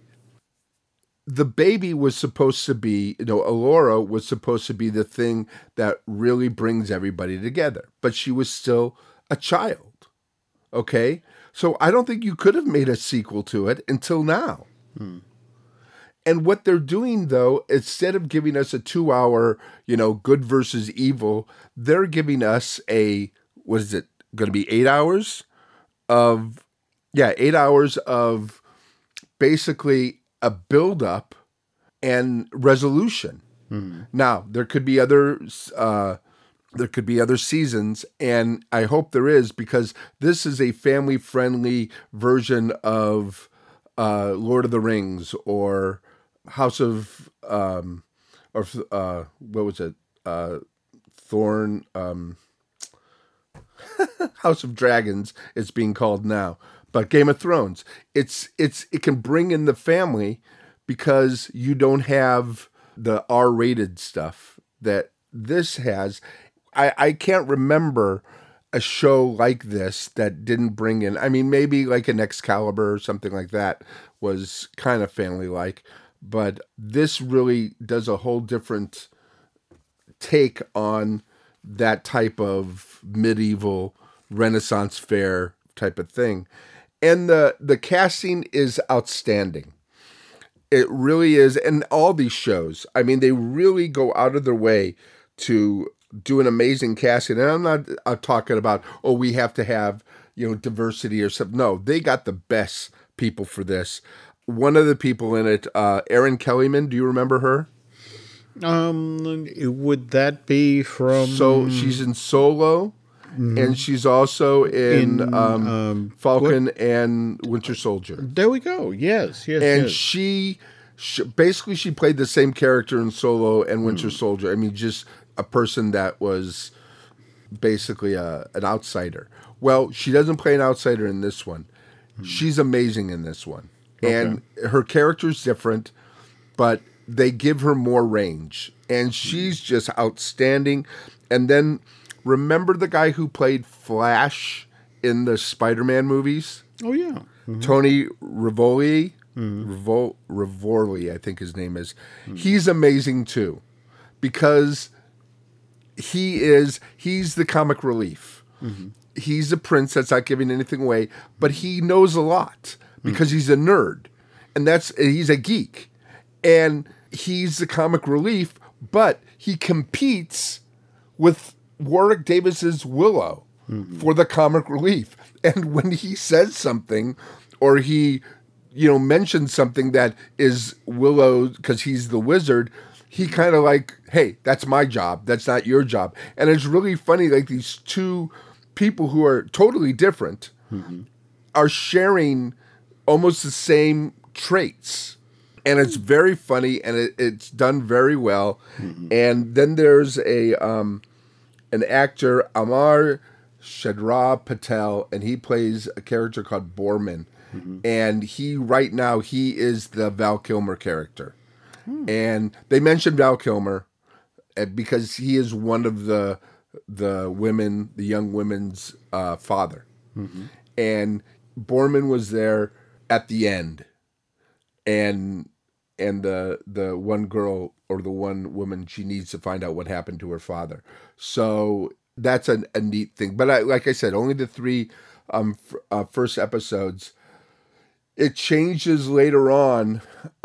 the baby was supposed to be, you know, Allura was supposed to be the thing that really brings everybody together. But she was still a child. Okay? So I don't think you could have made a sequel to it until now. And what they're doing, though, instead of giving us a 2-hour, you know, good versus evil, they're giving us what is it going to be, 8 hours of, 8 hours of basically a build-up and resolution. Now, there could be other seasons, and I hope there is, because this is a family-friendly version of Lord of the Rings or House of what was it? Thorn House of Dragons, it's being called now. But Game of Thrones, it can bring in the family because you don't have the R-rated stuff that this has. I can't remember a show like this that didn't bring in, I mean, maybe like an Excalibur or something like that was kind of family-like, but this really does a whole different take on that type of medieval Renaissance fair type of thing. And the casting is outstanding. It really is. And all these shows, I mean, they really go out of their way to do an amazing casting. And I'm not talking about, we have to have, you know, diversity or something. No, they got the best people for this. One of the people in it, Erin Kellyman, do you remember her? Would that be from... So she's in Solo. And she's also in Falcon and Winter Soldier. There we go. Yes. And she basically played the same character in Solo and Winter Soldier. I mean, just a person that was basically an outsider. Well, she doesn't play an outsider in this one. She's amazing in this one. Okay. And her character's different, but they give her more range. And she's just outstanding. And then... remember the guy who played Flash in the Spider-Man movies? Oh, yeah. Tony Rivoli? Rivoli, I think his name is. He's amazing, too. Because he's the comic relief. he's a prince. That's not giving anything away, but he knows a lot because he's a nerd, and he's a geek, and he's the comic relief. But he competes with Warwick Davis's Willow for the comic relief, and when he says something, or he, mentions something that is Willow because he's the wizard, he kind of like, hey, that's my job. That's not your job. And it's really funny, like these two people who are totally different are sharing almost the same traits. And it's very funny, and it's done very well. And then there's an actor, Amar Shadra Patel, and he plays a character called Borman. And right now, he is the Val Kilmer character. And they mentioned Val Kilmer because he is one of the young women's father. And Borman was there at the end. And the one girl or the one woman, she needs to find out what happened to her father. So that's a neat thing. But like I said, only the 3 first episodes. It changes later on.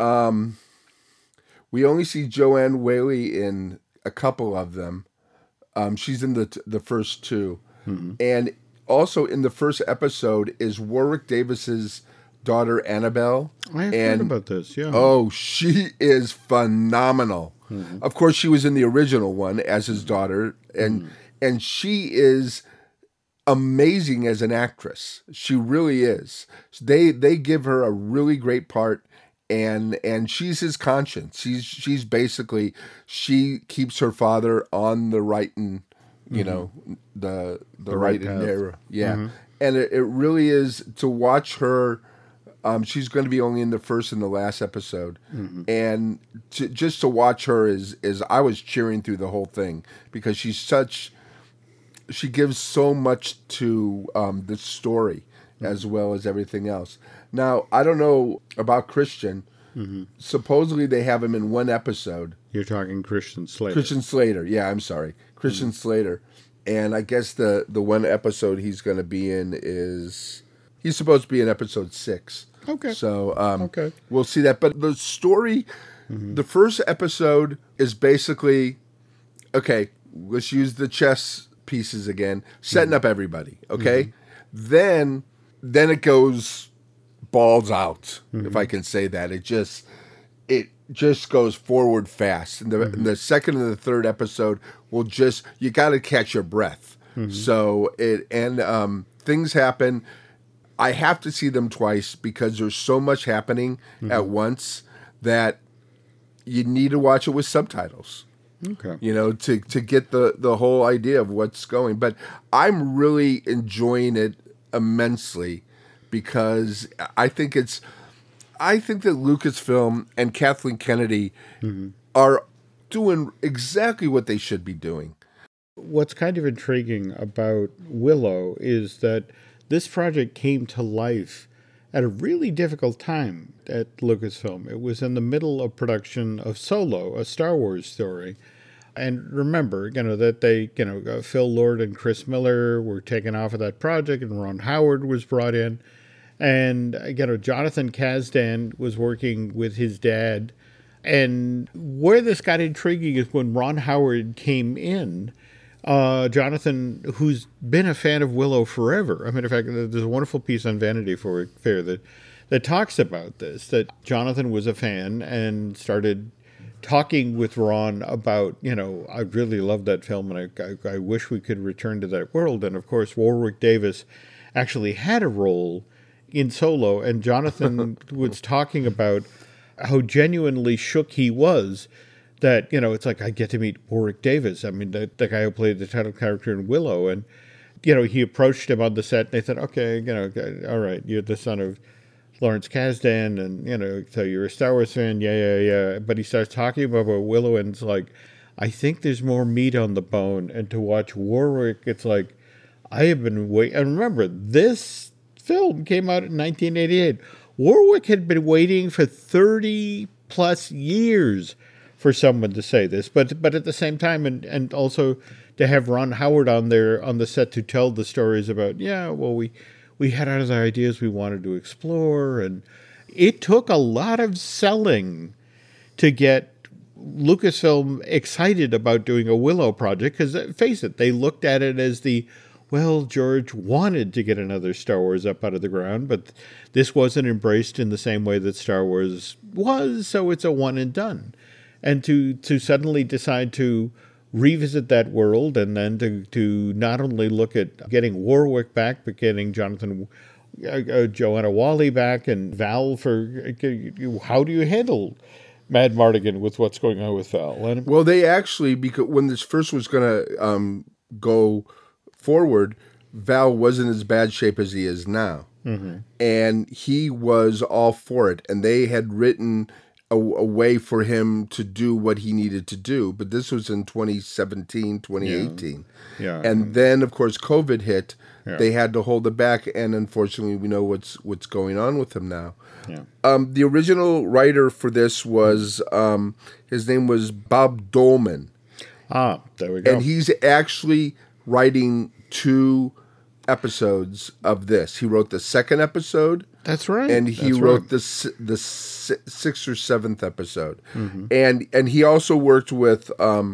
We only see Joanne Whaley in a couple of them. She's in the first 2. And also in the first episode is Warwick Davis's daughter Annabelle. I have heard about this, yeah. Oh, she is phenomenal. Of course, she was in the original one as his daughter, and she is amazing as an actress. She really is. They give her a really great part, and she's his conscience. She's basically, she keeps her father on the right and the right and narrow. Yeah, and it really is to watch her. She's going to be only in the first and the last episode, and just to watch her is I was cheering through the whole thing because she gives so much to the story as well as everything else. Now I don't know about Christian. Supposedly they have him in one episode. You're talking Christian Slater. Christian Slater, yeah, I'm sorry, Christian Slater, and I guess the one episode he's going to be in is he's supposed to be in episode 6. Okay. So we'll see that. But the story, the first episode is basically, okay, let's use the chess pieces again, setting up everybody, okay? Then it goes balls out, if I can say that. It just goes forward fast. And the second and the third episode will you got to catch your breath. So things happen. I have to see them twice because there's so much happening at once that you need to watch it with subtitles. Okay. To get the whole idea of what's going. But I'm really enjoying it immensely because I think that Lucasfilm and Kathleen Kennedy are doing exactly what they should be doing. What's kind of intriguing about Willow is that this project came to life at a really difficult time at Lucasfilm. It was in the middle of production of Solo, a Star Wars story. And remember, that they, Phil Lord and Chris Miller were taken off of that project, and Ron Howard was brought in. And, Jonathan Kasdan was working with his dad. And where this got intriguing is when Ron Howard came in, Jonathan, who's been a fan of Willow forever. I mean, in fact, there's a wonderful piece on Vanity Fair that talks about this, that Jonathan was a fan and started talking with Ron about, I really love that film and I wish we could return to that world. And of course, Warwick Davis actually had a role in Solo, and Jonathan was talking about how genuinely shook he was that, it's like, I get to meet Warwick Davis. I mean, the guy who played the title character in Willow. And, he approached him on the set and they said, okay, all right, you're the son of Lawrence Kasdan and, so you're a Star Wars fan. Yeah. But he starts talking about Willow and it's like, I think there's more meat on the bone. And to watch Warwick, it's like, I have been waiting. And remember, this film came out in 1988. Warwick had been waiting for 30 plus years for someone to say this, but at the same time, and also to have Ron Howard on there on the set to tell the stories about, we had other ideas we wanted to explore, and it took a lot of selling to get Lucasfilm excited about doing a Willow project, because face it, they looked at it as George wanted to get another Star Wars up out of the ground, but this wasn't embraced in the same way that Star Wars was, so it's a one and done. And to suddenly decide to revisit that world, and then to not only look at getting Warwick back, but getting Joanna Wally back, and Val how do you handle Mad Mardigan with what's going on with Val? Well, they actually, because when this first was going to go forward, Val wasn't as bad shape as he is now. Mm-hmm. And he was all for it. And they had written a way for him to do what he needed to do. But this was in 2017, 2018. Yeah. And then, of course, COVID hit. Yeah. They had to hold it back. And unfortunately, we know what's going on with him now. Yeah. The original writer for this was, his name was Bob Dolman. Ah, there we go. And he's actually writing 2 episodes of this. He wrote the 2nd episode. That's right. And he wrote the 6th or 7th episode. Mm-hmm. And he also worked with Ron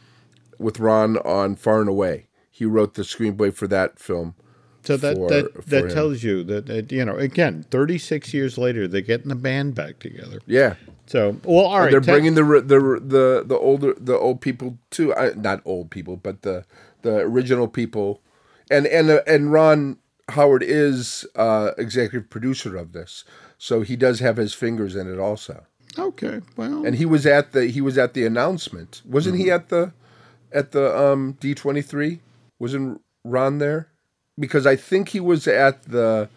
on Far and Away. He wrote the screenplay for that film. So that tells you that, again, 36 years later, they're getting the band back together. Yeah. So, well, all right. They're bringing the old people too. Not old people, but the original people, and Ron Howard is executive producer of this, so he does have his fingers in it also. Okay, well, and he was at the announcement, wasn't he at the D23? Wasn't Ron there? Because I think he was at the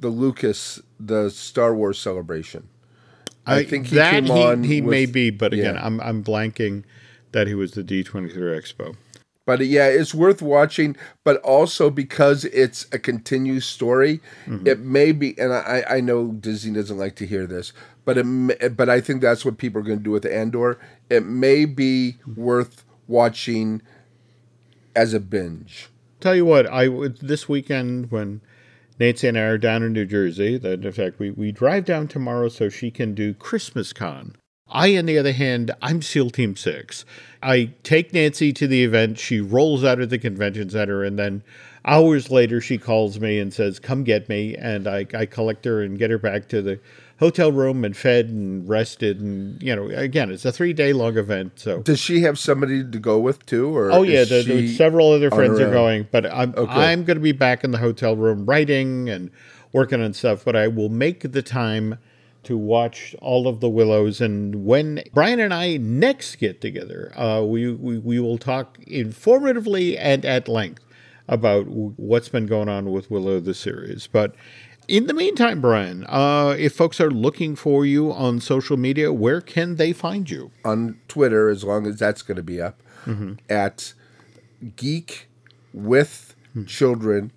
Star Wars celebration. I think he came on. He may be, but again, I'm blanking that he was the D23 Expo. But yeah, it's worth watching. But also because it's a continued story, it may be. And I know Disney doesn't like to hear this, but I think that's what people are going to do with Andor. It may be worth watching as a binge. Tell you what, this weekend when Nancy and I are down in New Jersey, that in fact we drive down tomorrow so she can do Christmas Con. On the other hand, I'm SEAL Team 6. I take Nancy to the event, she rolls out of the convention center, and then hours later she calls me and says, come get me, and I collect her and get her back to the hotel room and fed and rested, and again, it's a 3-day long event. So does she have somebody to go with too, or several other friends are going, but I'm going to be back in the hotel room writing and working on stuff, but I will make the time to watch all of the Willows. And when Brian and I next get together, we will talk informatively and at length about what's been going on with Willow the series. But in the meantime, Brian, if folks are looking for you on social media, where can they find you? On Twitter, as long as that's going to be up, at Geek with Children,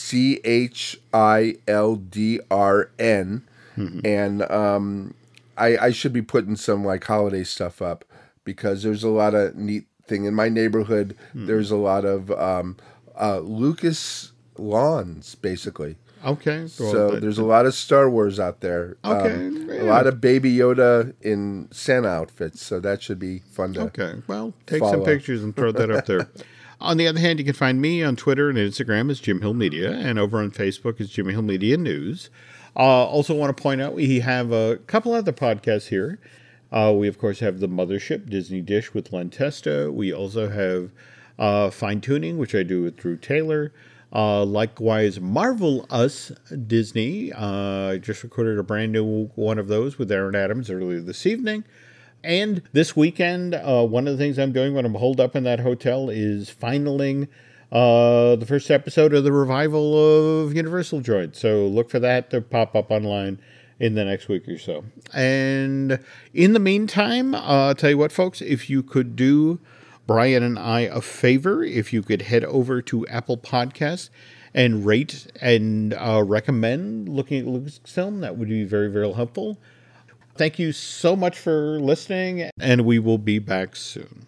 CHILDRN. And I should be putting some like holiday stuff up, because there's a lot of neat thing in my neighborhood. There's a lot of Lucas lawns, basically. Okay. Well, so there's a lot of Star Wars out there. Okay. A lot of Baby Yoda in Santa outfits. So that should be fun to Well, take some pictures and throw that up there. On the other hand, you can find me on Twitter and Instagram as Jim Hill Media, and over on Facebook as Jim Hill Media News. Also want to point out we have a couple other podcasts here. We, of course, have The Mothership, Disney Dish with Len Testa. We also have Fine Tuning, which I do with Drew Taylor. Likewise, Marvel Us Disney. I just recorded a brand new one of those with Aaron Adams earlier this evening. And this weekend, one of the things I'm doing when I'm holed up in that hotel is finaling the first episode of the revival of Universal Droid. So look for that to pop up online in the next week or so. And in the meantime, I'll tell you what, folks, if you could do Brian and I a favor, if you could head over to Apple Podcasts and rate and recommend looking at Lucasfilm, that would be very, very helpful. Thank you so much for listening, and we will be back soon.